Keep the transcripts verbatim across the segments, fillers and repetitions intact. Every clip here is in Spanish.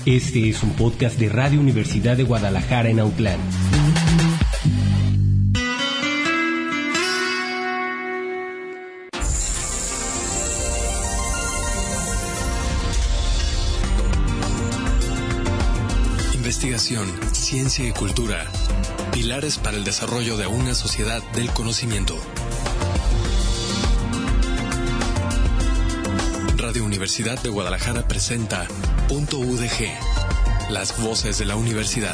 Este es un podcast de Radio Universidad de Guadalajara en Autlán. Investigación, ciencia y cultura. Pilares para el desarrollo de una sociedad del conocimiento. Radio Universidad de Guadalajara presenta Punto U D G, las voces de la universidad.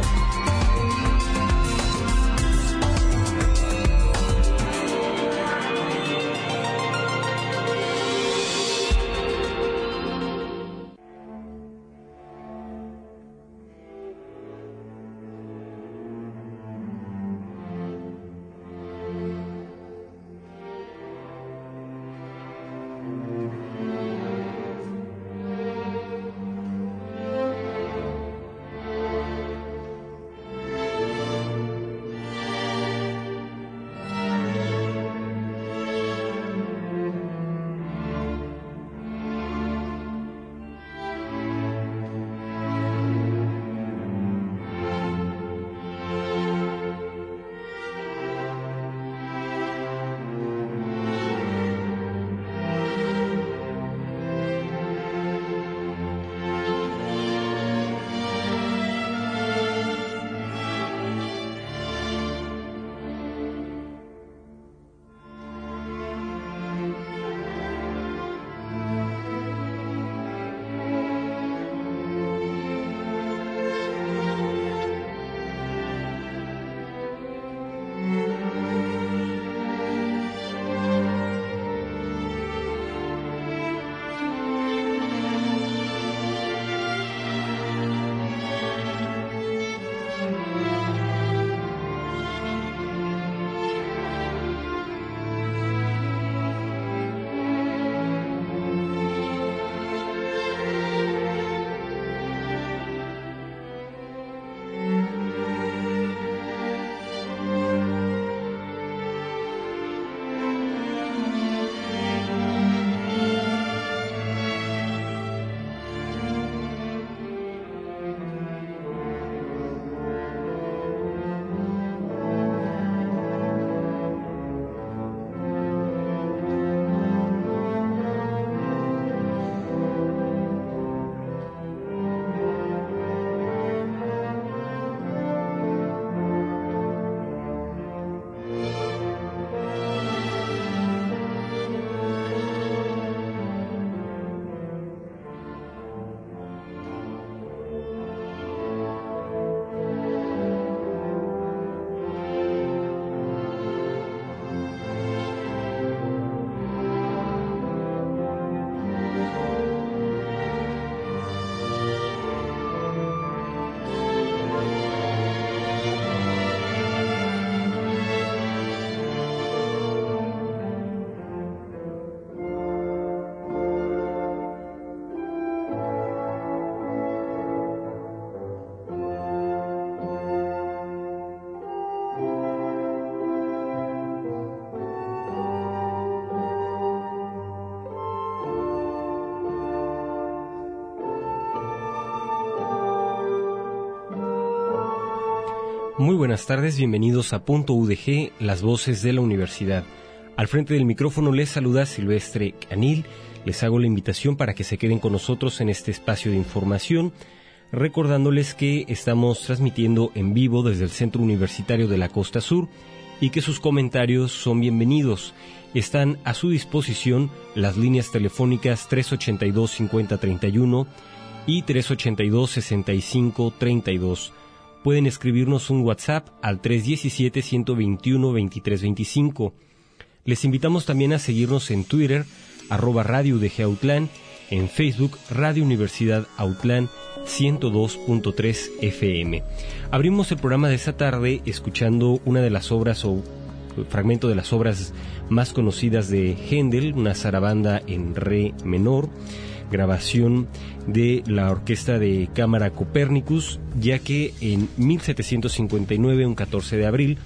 Muy buenas tardes, bienvenidos a Punto U D G, las voces de la universidad. Al frente del micrófono les saluda Silvestre Canil. Les hago la invitación para que se queden con nosotros en este espacio de información, recordándoles que estamos transmitiendo en vivo desde el Centro Universitario de la Costa Sur y que sus comentarios son bienvenidos. Están a su disposición las líneas telefónicas tres ochenta y dos, cincuenta treinta y uno y tres ochenta y dos, sesenta y cinco treinta y dos. Pueden escribirnos un WhatsApp al tres diecisiete, ciento veintiuno, veintitrés veinticinco. Les invitamos también a seguirnos en Twitter, arroba Radio U D G Autlán, en Facebook, Radio Universidad Autlán ciento dos punto tres F M. Abrimos el programa de esta tarde escuchando una de las obras o fragmento de las obras más conocidas de Händel, una zarabanda en re menor, grabación de la Orquesta de Cámara Copernicus, ya que en mil setecientos cincuenta y nueve, un catorce de abril,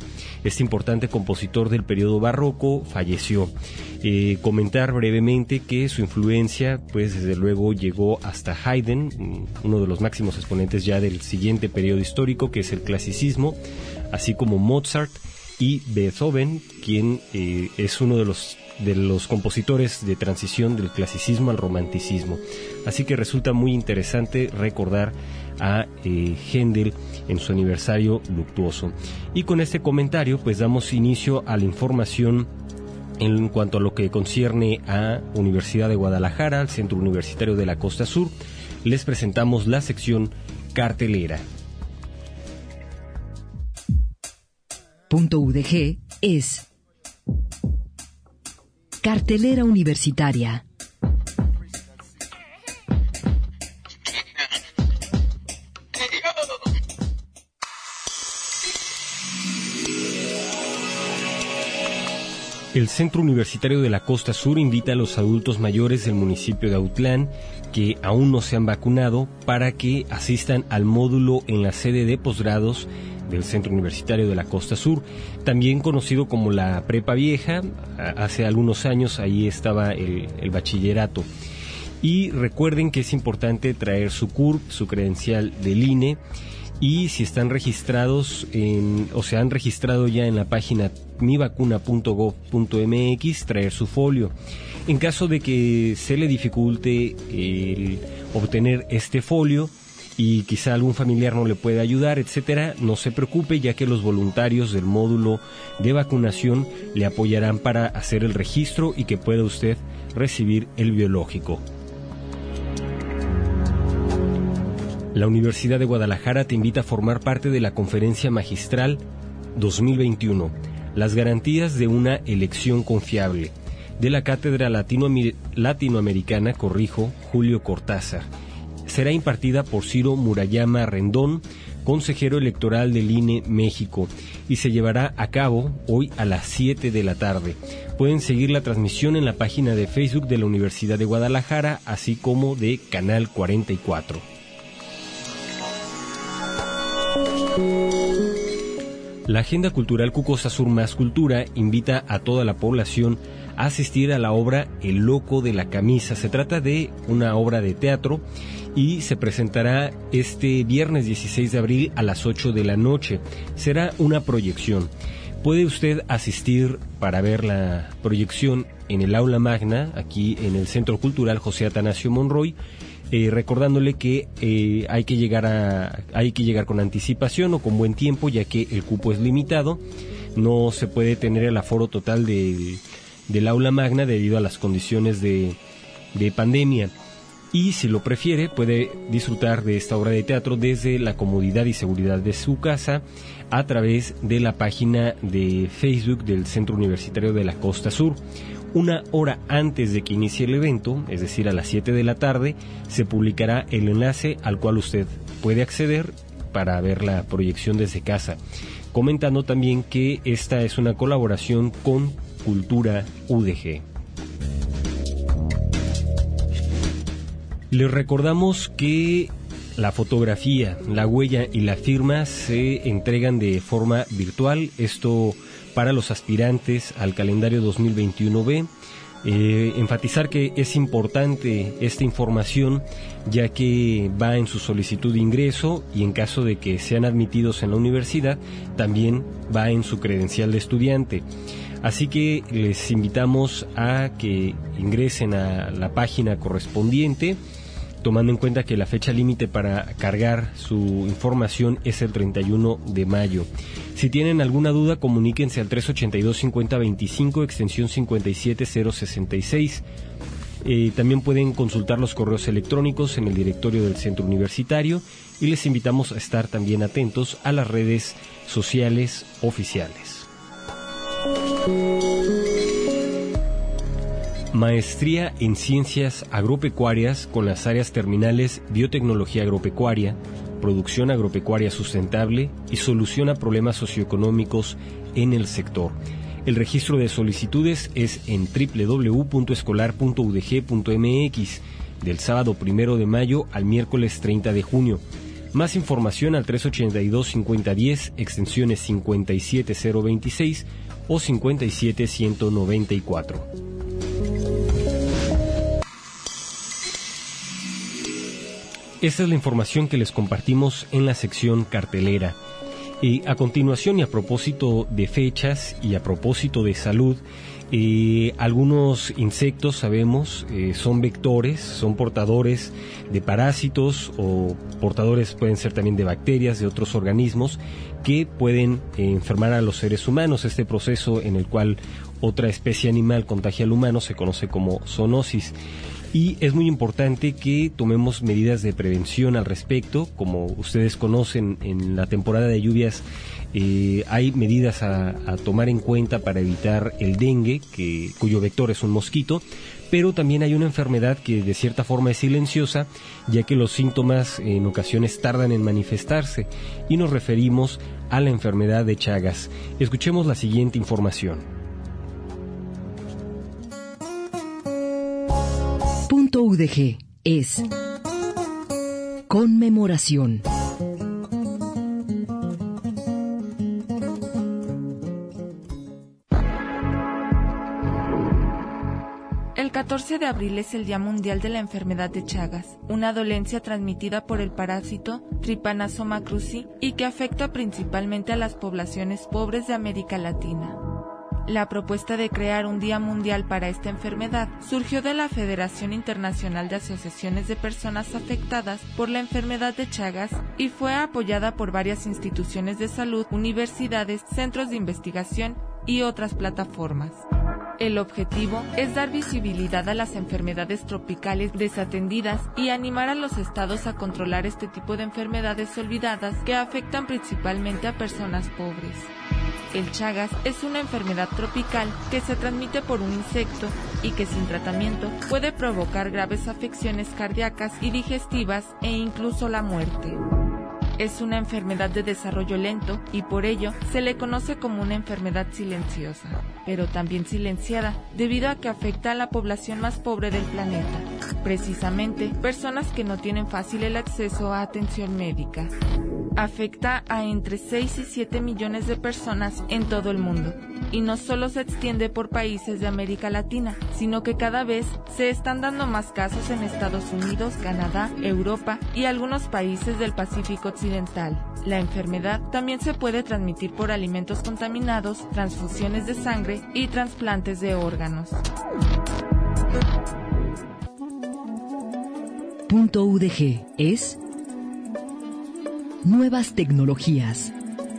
Este importante compositor del periodo barroco falleció. Eh, comentar brevemente que su influencia, pues desde luego llegó hasta Haydn, uno de los máximos exponentes ya del siguiente periodo histórico, que es el clasicismo, así como Mozart y Beethoven, quien eh, es uno de los de los compositores de transición del clasicismo al romanticismo. Así que resulta muy interesante recordar a eh, Händel en su aniversario luctuoso. Y con este comentario pues damos inicio a la información en cuanto a lo que concierne a Universidad de Guadalajara, al Centro Universitario de la Costa Sur. Les presentamos la sección cartelera. Punto U D G es Cartelera Universitaria. El Centro Universitario de la Costa Sur invita a los adultos mayores del municipio de Autlán que aún no se han vacunado para que asistan al módulo en la sede de posgrados del Centro Universitario de la Costa Sur, también conocido como la Prepa Vieja. Hace algunos años ahí estaba el, el bachillerato. Y recuerden que es importante traer su C U R P, su credencial del I N E, y si están registrados en, o se han registrado ya en la página mi vacuna punto gob punto m x, traer su folio. En caso de que se le dificulte el obtener este folio y quizá algún familiar no le pueda ayudar, etcétera, no se preocupe, ya que los voluntarios del módulo de vacunación le apoyarán para hacer el registro y que pueda usted recibir el biológico. La Universidad de Guadalajara te invita a formar parte de la Conferencia Magistral dos mil veintiuno, las garantías de una elección confiable, de la Cátedra Latinoamer- Latinoamericana, corrijo, Julio Cortázar. Será impartida por Ciro Murayama Rendón, consejero electoral del I N E México, y se llevará a cabo hoy a las siete de la tarde. Pueden seguir la transmisión en la página de Facebook de la Universidad de Guadalajara, así como de Canal cuarenta y cuatro. La Agenda Cultural Cucosa Sur Más Cultura invita a toda la población a asistir a la obra El Loco de la Camisa. Se trata de una obra de teatro y se presentará este viernes dieciséis de abril a las ocho de la noche. Será una proyección. Puede usted asistir para ver la proyección en el Aula Magna, aquí en el Centro Cultural José Atanasio Monroy, eh, recordándole que eh, hay que llegar a, hay que llegar con anticipación o con buen tiempo, ya que el cupo es limitado. No se puede tener el aforo total de, del Aula Magna debido a las condiciones de, de pandemia. Y si lo prefiere, puede disfrutar de esta obra de teatro desde la comodidad y seguridad de su casa a través de la página de Facebook del Centro Universitario de la Costa Sur. Una hora antes de que inicie el evento, es decir, a las siete de la tarde, se publicará el enlace al cual usted puede acceder para ver la proyección desde casa. Comentando también que esta es una colaboración con Cultura U D G. Les recordamos que la fotografía, la huella y la firma se entregan de forma virtual, esto para los aspirantes al calendario dos mil veintiuno B. Eh, enfatizar que es importante esta información, ya que va en su solicitud de ingreso y en caso de que sean admitidos en la universidad, también va en su credencial de estudiante. Así que les invitamos a que ingresen a la página correspondiente, tomando en cuenta que la fecha límite para cargar su información es el treinta y uno de mayo. Si tienen alguna duda, comuníquense al tres ochenta y dos cincuenta veinticinco, extensión cincuenta y siete cero sesenta y seis. Eh, también pueden consultar los correos electrónicos en el directorio del Centro Universitario y les invitamos a estar también atentos a las redes sociales oficiales. Maestría en Ciencias Agropecuarias con las áreas terminales Biotecnología Agropecuaria, Producción Agropecuaria Sustentable y Solución a Problemas Socioeconómicos en el sector. El registro de solicitudes es en doble u doble u doble u punto escolar punto u d g punto m x del sábado primero de mayo al miércoles treinta de junio. Más información al tres ochenta y dos, cincuenta diez, extensiones cincuenta y siete cero veintiséis o cincuenta y siete ciento noventa y cuatro. Esta es la información que les compartimos en la sección cartelera. Eh, a continuación, y a propósito de fechas y a propósito de salud, eh, algunos insectos, sabemos, eh, son vectores, son portadores de parásitos o portadores pueden ser también de bacterias, de otros organismos que pueden eh, enfermar a los seres humanos. Este proceso en el cual otra especie animal contagia al humano se conoce como zoonosis. Y es muy importante que tomemos medidas de prevención al respecto. Como ustedes conocen, en la temporada de lluvias eh, hay medidas a, a tomar en cuenta para evitar el dengue, que, cuyo vector es un mosquito, pero también hay una enfermedad que de cierta forma es silenciosa, ya que los síntomas en ocasiones tardan en manifestarse, y nos referimos a la enfermedad de Chagas. Escuchemos la siguiente información. Punto U D G es conmemoración. El catorce de abril es el Día Mundial de la Enfermedad de Chagas, una dolencia transmitida por el parásito Trypanosoma cruzi y que afecta principalmente a las poblaciones pobres de América Latina. La propuesta de crear un Día Mundial para esta enfermedad surgió de la Federación Internacional de Asociaciones de Personas Afectadas por la Enfermedad de Chagas y fue apoyada por varias instituciones de salud, universidades, centros de investigación y otras plataformas. El objetivo es dar visibilidad a las enfermedades tropicales desatendidas y animar a los estados a controlar este tipo de enfermedades olvidadas que afectan principalmente a personas pobres. El Chagas es una enfermedad tropical que se transmite por un insecto y que sin tratamiento puede provocar graves afecciones cardíacas y digestivas e incluso la muerte. Es una enfermedad de desarrollo lento y por ello se le conoce como una enfermedad silenciosa, pero también silenciada debido a que afecta a la población más pobre del planeta, precisamente personas que no tienen fácil el acceso a atención médica. Afecta a entre seis y siete millones de personas en todo el mundo, y no solo se extiende por países de América Latina, sino que cada vez se están dando más casos en Estados Unidos, Canadá, Europa y algunos países del Pacífico Occidental. La enfermedad también se puede transmitir por alimentos contaminados, transfusiones de sangre y trasplantes de órganos. Punto U D G es nuevas tecnologías.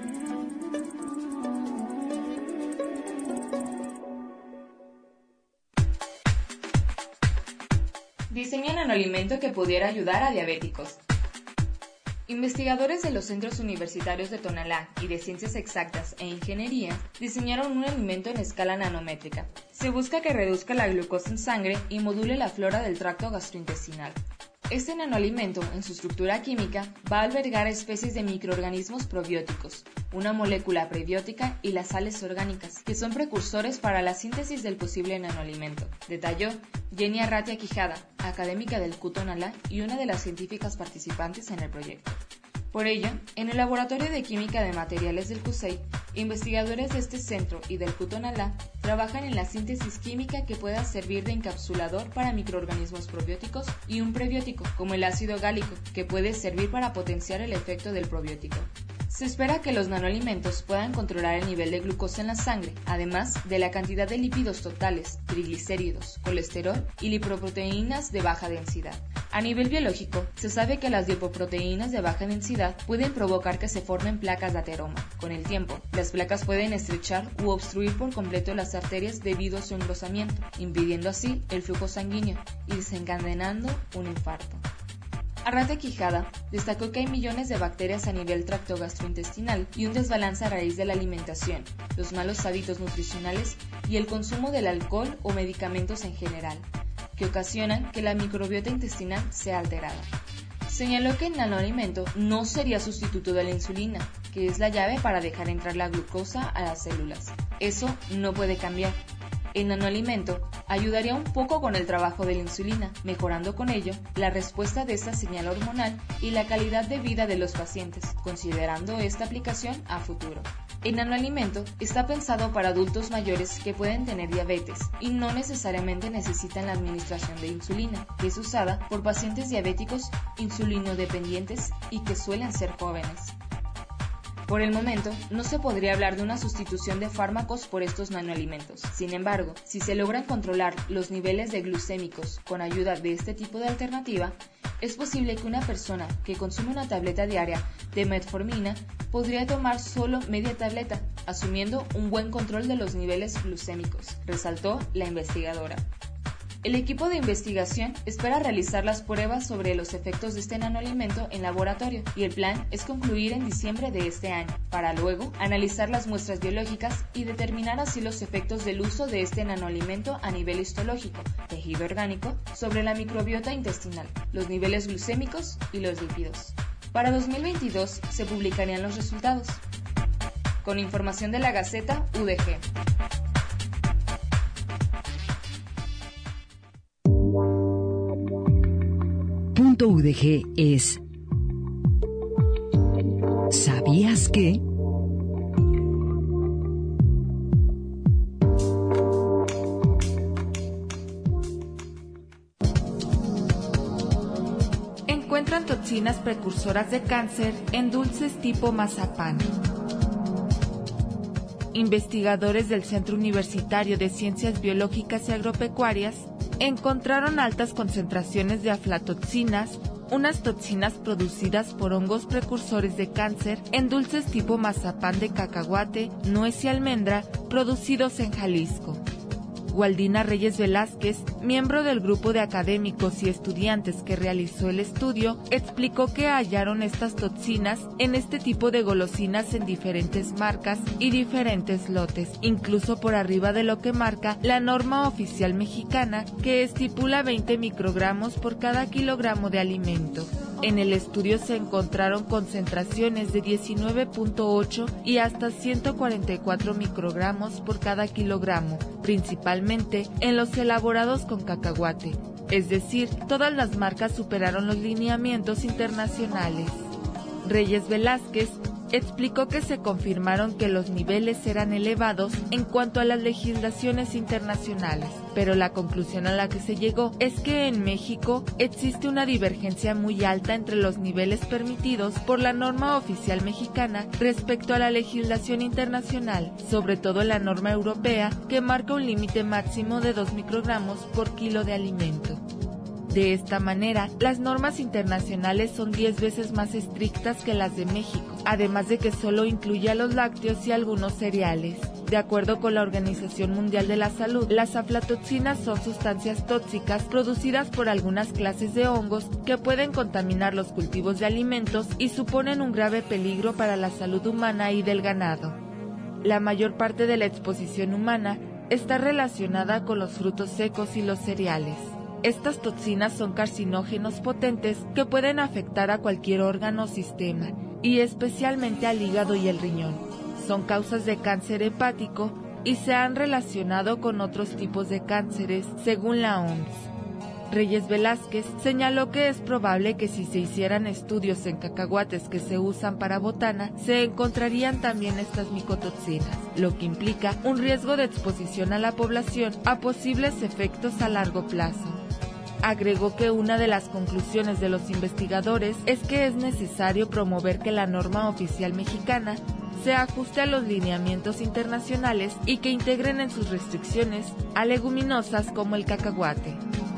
Diseñan un alimento que pudiera ayudar a diabéticos. Investigadores de los centros universitarios de Tonalá y de Ciencias Exactas e Ingeniería diseñaron un alimento en escala nanométrica. Se busca que reduzca la glucosa en sangre y module la flora del tracto gastrointestinal. Este nanoalimento, en su estructura química, va a albergar especies de microorganismos probióticos, una molécula prebiótica y las sales orgánicas, que son precursores para la síntesis del posible nanoalimento, detalló Jenny Arratia Quijada, académica del C U Tonalá y una de las científicas participantes en el proyecto. Por ello, en el Laboratorio de Química de Materiales del C U S E I, investigadores de este centro y del C U Tonalá trabajan en la síntesis química que pueda servir de encapsulador para microorganismos probióticos y un prebiótico, como el ácido gálico, que puede servir para potenciar el efecto del probiótico. Se espera que los nanoalimentos puedan controlar el nivel de glucosa en la sangre, además de la cantidad de lípidos totales, triglicéridos, colesterol y lipoproteínas de baja densidad. A nivel biológico, se sabe que las lipoproteínas de baja densidad pueden provocar que se formen placas de ateroma. Con el tiempo, las placas pueden estrechar u obstruir por completo las arterias debido a su engrosamiento, impidiendo así el flujo sanguíneo y desencadenando un infarto. Arratia Quijada destacó que hay millones de bacterias a nivel tracto gastrointestinal y un desbalance a raíz de la alimentación, los malos hábitos nutricionales y el consumo del alcohol o medicamentos en general, que ocasionan que la microbiota intestinal sea alterada. Señaló que el nanoalimento no sería sustituto de la insulina, que es la llave para dejar entrar la glucosa a las células. Eso no puede cambiar. El nanoalimento ayudaría un poco con el trabajo de la insulina, mejorando con ello la respuesta de esta señal hormonal y la calidad de vida de los pacientes, considerando esta aplicación a futuro. El nanoalimento está pensado para adultos mayores que pueden tener diabetes y no necesariamente necesitan la administración de insulina, que es usada por pacientes diabéticos insulinodependientes y que suelen ser jóvenes. Por el momento, no se podría hablar de una sustitución de fármacos por estos nanoalimentos. Sin embargo, si se logran controlar los niveles de glucémicos con ayuda de este tipo de alternativa, es posible que una persona que consume una tableta diaria de metformina podría tomar solo media tableta, asumiendo un buen control de los niveles glucémicos, resaltó la investigadora. El equipo de investigación espera realizar las pruebas sobre los efectos de este nanoalimento en laboratorio y el plan es concluir en diciembre de este año, para luego analizar las muestras biológicas y determinar así los efectos del uso de este nanoalimento a nivel histológico, tejido orgánico, sobre la microbiota intestinal, los niveles glucémicos y los lípidos. Para dos mil veintidós se publicarían los resultados. Con información de la Gaceta U D G. Punto U D G es ¿sabías qué? Encuentran toxinas precursoras de cáncer en dulces tipo mazapán. Investigadores del Centro Universitario de Ciencias Biológicas y Agropecuarias encontraron altas concentraciones de aflatoxinas, unas toxinas producidas por hongos precursores de cáncer en dulces tipo mazapán de cacahuate, nuez y almendra producidos en Jalisco. Gualdina Reyes Velázquez, miembro del grupo de académicos y estudiantes que realizó el estudio, explicó que hallaron estas toxinas en este tipo de golosinas en diferentes marcas y diferentes lotes, incluso por arriba de lo que marca la norma oficial mexicana, que estipula veinte microgramos por cada kilogramo de alimento. En el estudio se encontraron concentraciones de diecinueve punto ocho y hasta ciento cuarenta y cuatro microgramos por cada kilogramo, principalmente en los elaborados con cacahuate. Es decir, todas las marcas superaron los lineamientos internacionales. Reyes Velázquez explicó que se confirmaron que los niveles eran elevados en cuanto a las legislaciones internacionales, pero la conclusión a la que se llegó es que en México existe una divergencia muy alta entre los niveles permitidos por la norma oficial mexicana respecto a la legislación internacional, sobre todo la norma europea, que marca un límite máximo de dos microgramos por kilo de alimento. De esta manera, las normas internacionales son diez veces más estrictas que las de México, además de que solo incluye a los lácteos y algunos cereales. De acuerdo con la Organización Mundial de la Salud, las aflatoxinas son sustancias tóxicas producidas por algunas clases de hongos que pueden contaminar los cultivos de alimentos y suponen un grave peligro para la salud humana y del ganado. La mayor parte de la exposición humana está relacionada con los frutos secos y los cereales. Estas toxinas son carcinógenos potentes que pueden afectar a cualquier órgano o sistema, y especialmente al hígado y el riñón. Son causas de cáncer hepático y se han relacionado con otros tipos de cánceres, según la O M S. Reyes Velázquez señaló que es probable que si se hicieran estudios en cacahuates que se usan para botana, se encontrarían también estas micotoxinas, lo que implica un riesgo de exposición a la población a posibles efectos a largo plazo. Agregó que una de las conclusiones de los investigadores es que es necesario promover que la norma oficial mexicana se ajuste a los lineamientos internacionales y que integren en sus restricciones a leguminosas como el cacahuate.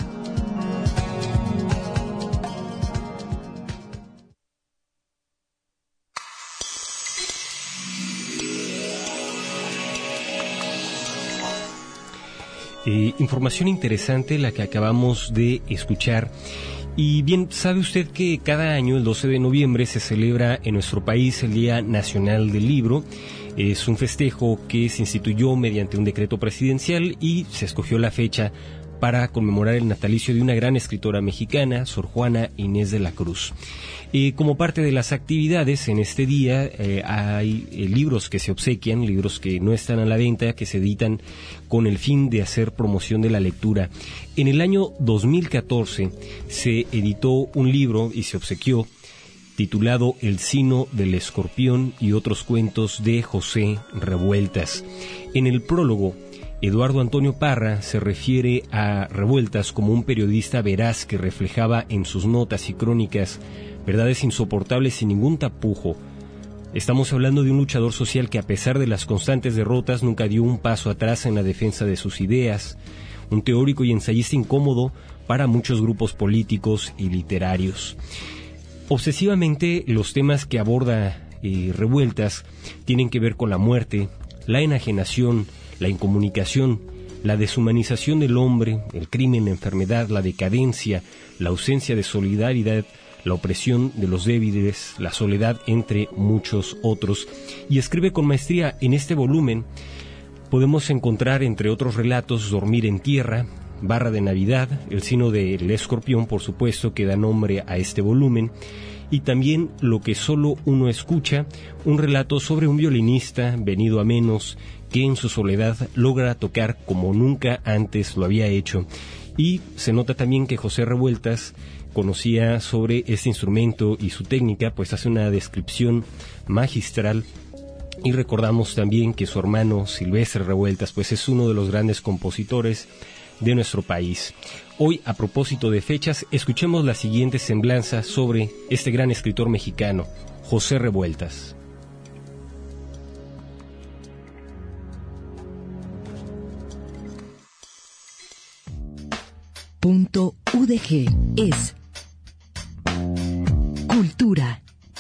Eh, información interesante la que acabamos de escuchar. Y bien, ¿sabe usted que cada año, el doce de noviembre, se celebra en nuestro país el Día Nacional del Libro? Es un festejo que se instituyó mediante un decreto presidencial y se escogió la fecha para conmemorar el natalicio de una gran escritora mexicana, Sor Juana Inés de la Cruz. Eh, como parte de las actividades en este día eh, hay eh, libros que se obsequian, libros que no están a la venta, que se editan con el fin de hacer promoción de la lectura. En el año dos mil catorce se editó un libro y se obsequió titulado El Sino del Escorpión y otros cuentos de José Revueltas. En el prólogo, Eduardo Antonio Parra se refiere a Revueltas como un periodista veraz que reflejaba en sus notas y crónicas verdades insoportables sin ningún tapujo. Estamos hablando de un luchador social que, a pesar de las constantes derrotas, nunca dio un paso atrás en la defensa de sus ideas, un teórico y ensayista incómodo para muchos grupos políticos y literarios. Obsesivamente, los temas que aborda eh, Revueltas tienen que ver con la muerte, la enajenación, la incomunicación, la deshumanización del hombre, el crimen, la enfermedad, la decadencia, la ausencia de solidaridad, la opresión de los débiles, la soledad, entre muchos otros. Y escribe con maestría. En este volumen podemos encontrar, entre otros relatos, Dormir en Tierra, Barra de Navidad, El Sino del Escorpión, por supuesto, que da nombre a este volumen, y también Lo que solo uno escucha, un relato sobre un violinista venido a menos que en su soledad logra tocar como nunca antes lo había hecho. Y se nota también que José Revueltas conocía sobre este instrumento y su técnica, pues hace una descripción magistral. Y recordamos también que su hermano Silvestre Revueltas pues es uno de los grandes compositores de nuestro país. Hoy, a propósito de fechas, escuchemos la siguiente semblanza sobre este gran escritor mexicano, José Revueltas. Punto U D G es cultura.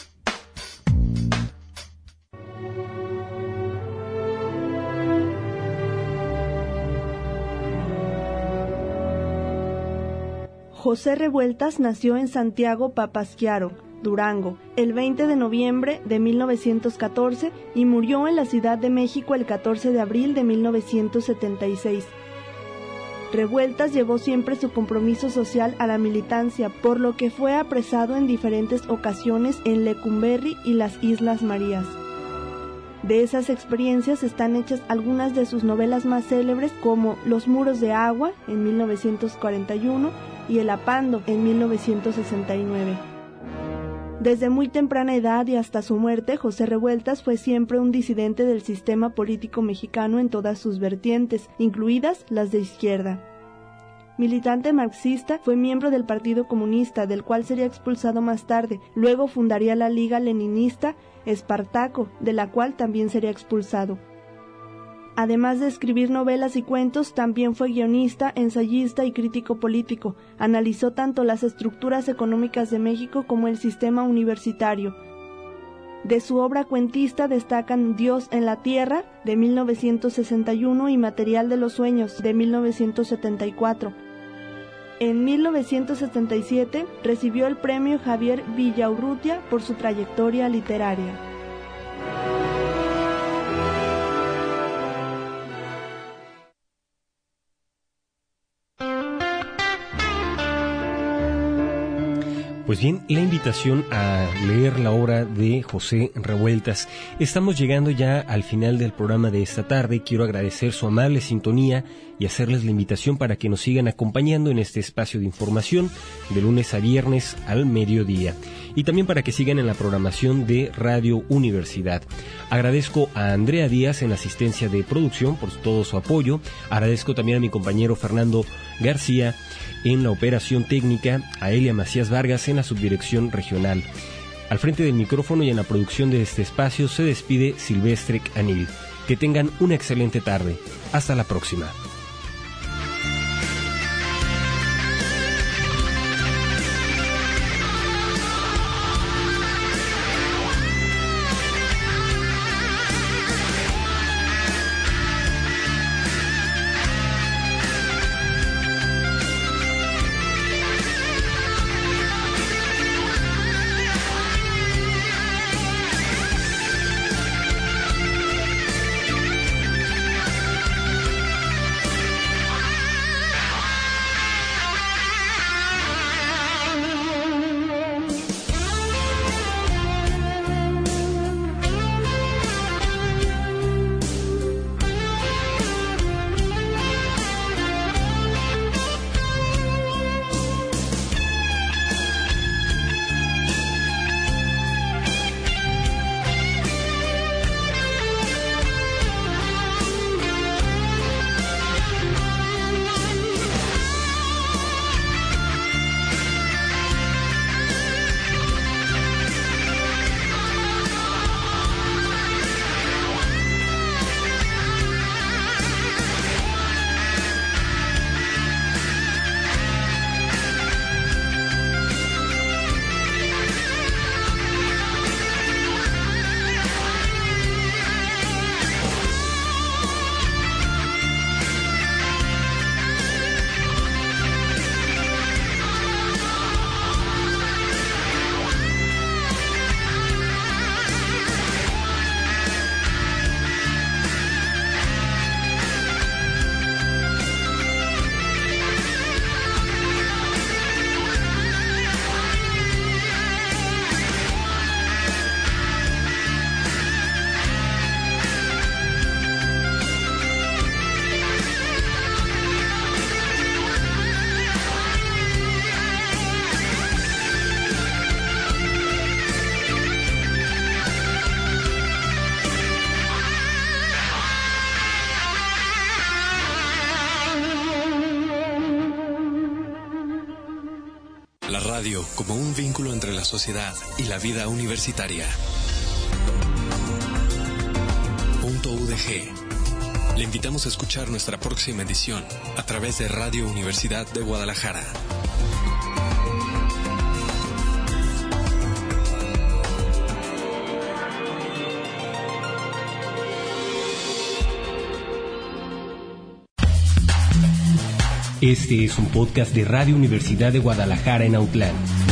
José Revueltas nació en Santiago Papasquiaro, Durango, el veinte de noviembre de mil novecientos catorce y murió en la Ciudad de México el catorce de abril de mil novecientos setenta y seis. Revueltas llevó siempre su compromiso social a la militancia, por lo que fue apresado en diferentes ocasiones en Lecumberri y las Islas Marías. De esas experiencias están hechas algunas de sus novelas más célebres, como Los Muros de Agua, en mil novecientos cuarenta y uno, y El Apando, en mil novecientos sesenta y nueve. Desde muy temprana edad y hasta su muerte, José Revueltas fue siempre un disidente del sistema político mexicano en todas sus vertientes, incluidas las de izquierda. Militante marxista, fue miembro del Partido Comunista, del cual sería expulsado más tarde. Luego fundaría la Liga Leninista Espartaco, de la cual también sería expulsado. Además de escribir novelas y cuentos, también fue guionista, ensayista y crítico político. Analizó tanto las estructuras económicas de México como el sistema universitario. De su obra cuentista destacan Dios en la Tierra, de mil novecientos sesenta y uno, y Material de los Sueños, de mil novecientos setenta y cuatro. En mil novecientos setenta y siete recibió el premio Javier Villaurrutia por su trayectoria literaria. Pues bien, la invitación a leer la obra de José Revueltas. Estamos llegando ya al final del programa de esta tarde. Quiero agradecer su amable sintonía y hacerles la invitación para que nos sigan acompañando en este espacio de información de lunes a viernes al mediodía. Y también para que sigan en la programación de Radio Universidad. Agradezco a Andrea Díaz en la asistencia de producción por todo su apoyo. Agradezco también a mi compañero Fernando García en la operación técnica, a Elia Macías Vargas en la subdirección regional. Al frente del micrófono y en la producción de este espacio se despide Silvestre Canil. Que tengan una excelente tarde. Hasta la próxima. La radio como un vínculo entre la sociedad y la vida universitaria. Punto U D G. Le invitamos a escuchar nuestra próxima edición a través de Radio Universidad de Guadalajara. Este es un podcast de Radio Universidad de Guadalajara en Autlán.